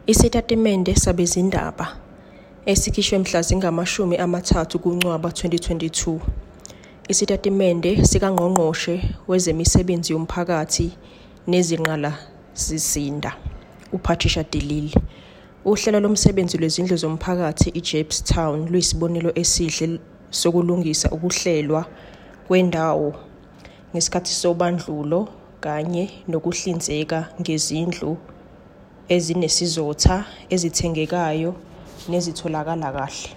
Isitatimende sabezindaba esikhishwe mhla zingama-30 kuNcwaba 2022. Isitatimende sikaNgqongqoshe Wezemisebenzi Yomphakathi Nezingqalasizinda uPatricia de Lille. Uhlelo lomsebenzi lwezindlu zomphakathi eJamestown luyisibonelo esihle sokulungisa ukuhlelwa kwendawo ngesikhathi sobandlulo kanye nokuhlinzeka ngezindlu ezinesizotha, ezithengekayo nezitholakala kahle.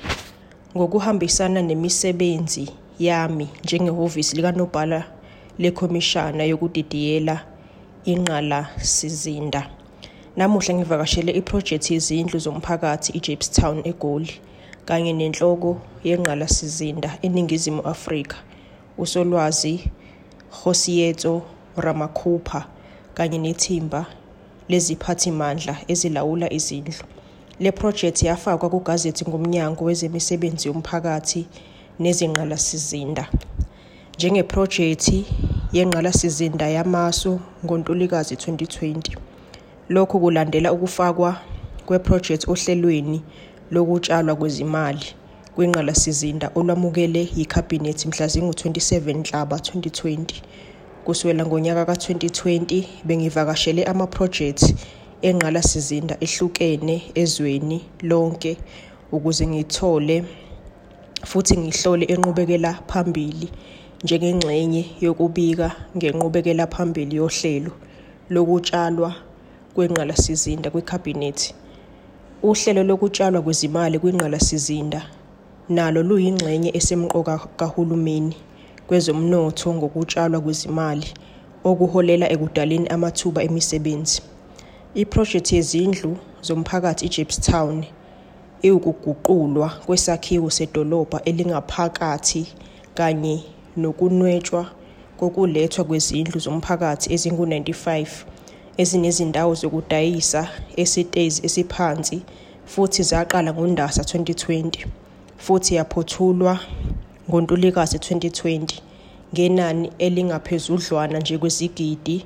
Ngokuhambisana nemisebenzi yami njengehhovisi likanobhala lekhomishana yokudidiyela ingqalasizinda, namuhla ngivakashele iphrojekthi yezindlu zomphakathi eJamestown eGoli kanye nenhloko yengqalasizinda eNingizimu Afrika, uSolwazi Kgosietso Ramokgopa kanye nethimba leziphathimandla ezilawula izindlu. Le phrojekthi yafakwa kugazethi nguMnyango Wezemisebenzi Yomphakathi Nezingqalasizinda njengephrojekthi yengqalasizinda yamasu ngoNtulikazi 2020. Lokhu kulandela ukufakwa kwephrojekthi ohlelweni lokutshalwa kwezimali kwingqalasizinda olwamukele yiKhabhinethi mhla zingu-27 Nhlaba 2020. Kusukela ngonyaka ka-2020 bengivakashele amaphrojekthi engqalasizinda ehlukene ezweni lonke ukuze ngithole futhi ngihlole inqubekela phambili njengengxenye yokubika ngenqubekela phambili yohlelo lokutshalwa kwengqalasizinda kwiKhabhinethi. Uhlelo lokutshalwa kwezimali kwingqalasizinda nalo luyingxenye esemqoka kahulumeni kwezomnotho ngokutshalwa kwezimali okuholela ekudaleni amathuba emisebenzi. Iphrojekthi yezindlu zomphakathi eJamestown iwukuguqulwa kwesakhiwo sedolobha elingaphakathi kanye nokunwetshwa kokulethwa kwezindlu zomphakathi ezingu-95 ezinezindawo zokudayisa esitezi esiphansi futhi zaqala ngoNdasa 2020 futhi yaphothulwa ngoNtulikazi 2020 ngenani elingaphezudlwana nje kwezigidi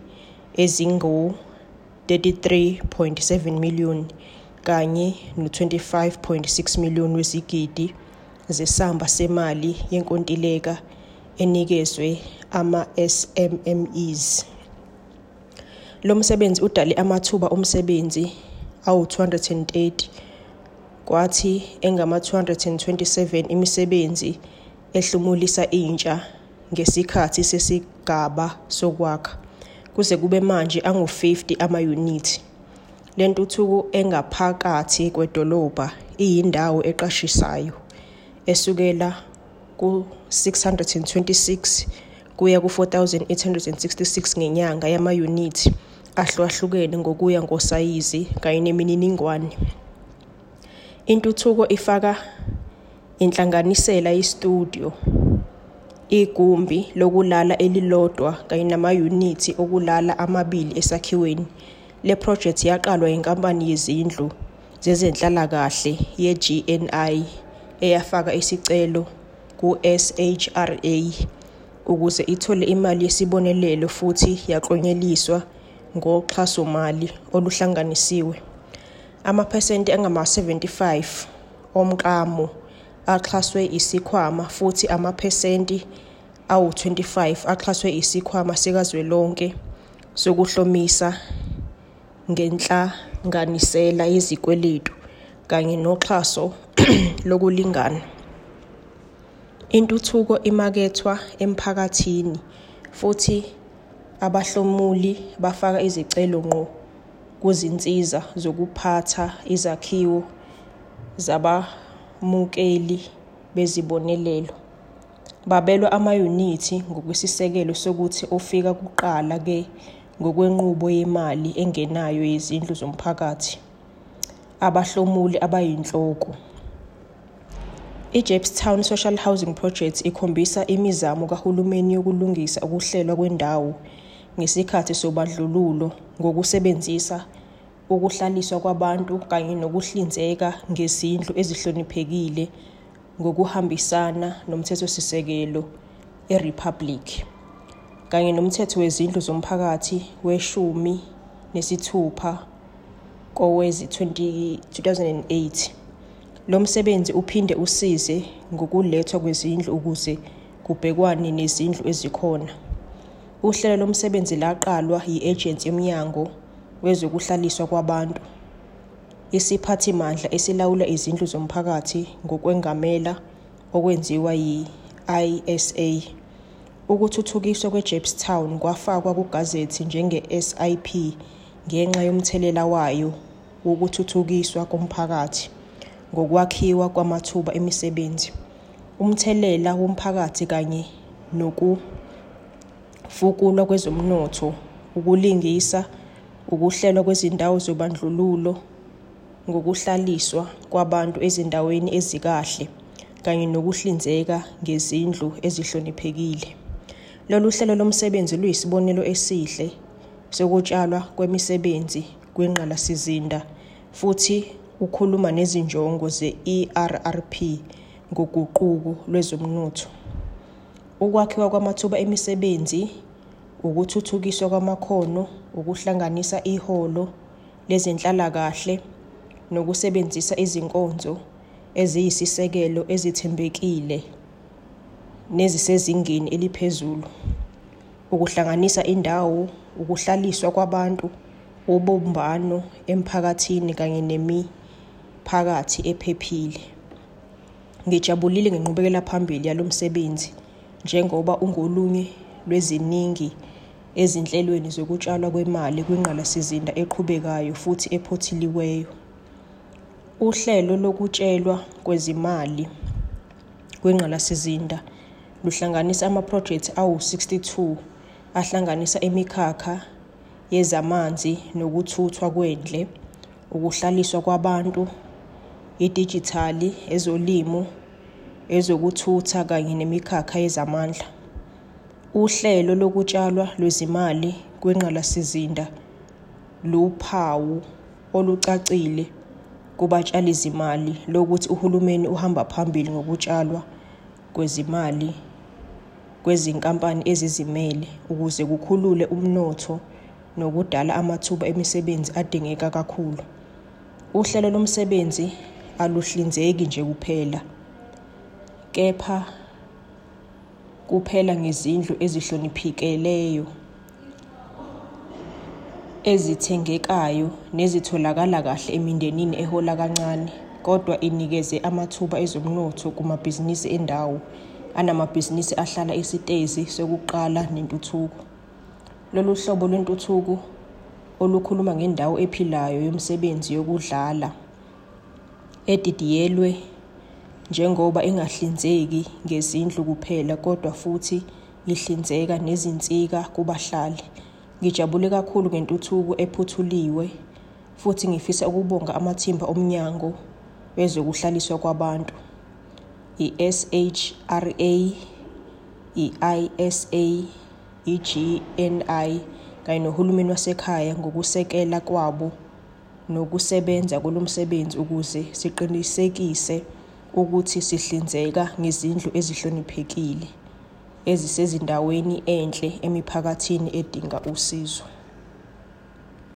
ezingu-33.7 million kanye no-25.6 million wezigidi zesamba semali yenkontileka enikezwe ama-SMMEs. Lo msebenzi udale amathuba omsebenzi awu-230 kwathi engama-227 imisebenzi ehlumulisa intsha ngesikhathi sesigaba sokwakha, kuze kube manje angu-50 ama-yunithi. Le ntuthuko engaphakathi kwedolobha iyindawo eqashisayo esukela ku-626 kuya ku-4,866 ngenyanga yama-yunithi ahlukahlukene ngokuya ngosayizi kanye nemininingwane. Intuthuko ifaka inhlanganisela yestudio, igumbi lokulala elilodwa kanye namayunithi okulala amabili esakhiweni. Le phrojekthi yaqalwa yinkampani yezindlu zezenhlalakahle ye-GNI eyafaka isicelo ku-SHRA ukuze ithole imali yesibonelelo futhi yaklonyeliswa ngoxhasomali oluhlanganisiwe. Amaphesenti angama-75 omklamo axhaswe isikhwama futhi amaphesenti awu-25 axhaswe isikhwama sikazwelonke sokuhlomisa ngenhlanganisela yezikweletu kanye noxhaso lokulingana. Intuthuko imakethwa emphakathini futhi abahlomuli bafaka izicelo ngqo kuzinsiza zokuphatha izakhiwo zabamukeli bezibonelelo. Babelwa amayunithi ngokwesisekelo sokuthi ofika kuqala ngokwenqubo yemali engenayo yezindlu zomphakathi. Abahlomuli abayinhloko. I-Jamestown Social Housing Project ikhombisa imizamo kahulumeni yokulungisa ukuhlelwa kwendawo ngesikhathi sobandlululo ngokusebenzisa ukuhlaliswa kwabantu kanye nokuhlinzeka ngezindlu ezihloniphekile ngokuhambisana nomthethosisekelo eRiphabhulikhi kanye nomthetho wezindlu zomphakathi we-16 kowezi-2008. Lo msebenzi uphinde usize ngokulethwa kwezindlu ukuze kubhekwane nezindlu ezikhona. Uhlelo lomsebenzi laqalwa yi-Ejensi yoMnyango Wezokuhlaliswa Kwabantu, isiphathimandla esilawula izindlu zomphakathi ngokwengamela okwenziwa yi-ISA. Ukuthuthukiswa kweJamestown kwafakwa kugazethi njenge-SIP ngenxa yomthelela wayo wokuthuthukiswa komphakathi ngokwakhiwa kwamathuba emisebenzi, umthelela womphakathi kanye nokufukulwa kwezomnotho, ukulingisa, ukuhlelwa kwezindawo zobandlululo ngokuhlaliswa kwabantu ezindaweni ezikahle kanye nokuhlinzeka ngezindlu ezihloniphekile. Lolu hlelo lomsebenzi luyisibonelo esihle sokutshalwa kwemisebenzi kwingqalasizinda futhi ukhuluma nezinjongo ze-ERRP ngoguquko lwezomnotho. Ukwakhiwa kwamathuba emisebenzi, ukuthuthukiswa kwamakhono, ukuhlanganisa iholo lezenhlalakahle nokusebenzisa izinkonzo eziyisisekelo ezithembekile nezisezingeni eliphezulu, ukuhlanganisa indawo, ukuhlaliswa kwabantu, ubumbano emphakathini kanye nemiphakathi ephephile. Ngijabulile ngenqubekela phambili yalo msebenzi njengoba ungolunye lweziningi ezinhlelweni zokutshalwa kwemali kwingqalasizinda eqhubekayo futhi ephothiliweyo. Uhlelo lokutshelwa kwezimali kwingqalasizinda luhlanganisa amaphrojekthi awu-62 ahlanganisa imikhakha yezamanzi nokuthuthwa kwendle, ukuhlaliswa kwabantu, idijithali, ezolimo, ezokuthutha kanye nemikhakha yezamandla. Uhlelo lokutshalwa lwezimali kwingqalasizinda luphawu olucacile kubatshalizimali lokuthi uhulumeni uhamba phambili ngokutshalwa kwezimali kwezinkampani ezizimele ukuze kukhulule umnotho nokudala amathuba emisebenzi adingeka kakhulu. Uhlelo lomsebenzi aluhlinzeki nje kepha kuphela ngezindlu ezihloniphekeleyo, ezithengekayo nezitholakala kahle emindenini ehola kancane, kodwa inikeze amathuba ezomnotho kumabhizinisi endawo anamabhizinisi ahlala isitezi sokuqala nentuthuko. Lolu hlobo lwentuthuko olukhuluma ngendawo ephilayo yomsebenzi yokudlala edidiyelwe njengoba ingahlinzeki ngezindlu kuphela kodwa futhi ihlinzeka nezinsika kubahlali. Ngijabule kakhulu ngentuthuko ephuthuliwe futhi ngifisa ukubonga amathimba omnyango wezokuhlaliswa kwabantu, i-SHRA, i-ISA, i-GNI kanye nohulumeni wasekhaya ngokusekela kwabo nokusebenza kulomsebenzi ukuze siqinisekise ukuthi sihlinzeka ngezindlu ezihloniphekile ezisezindaweni enhle emiphakathini edinga usizo.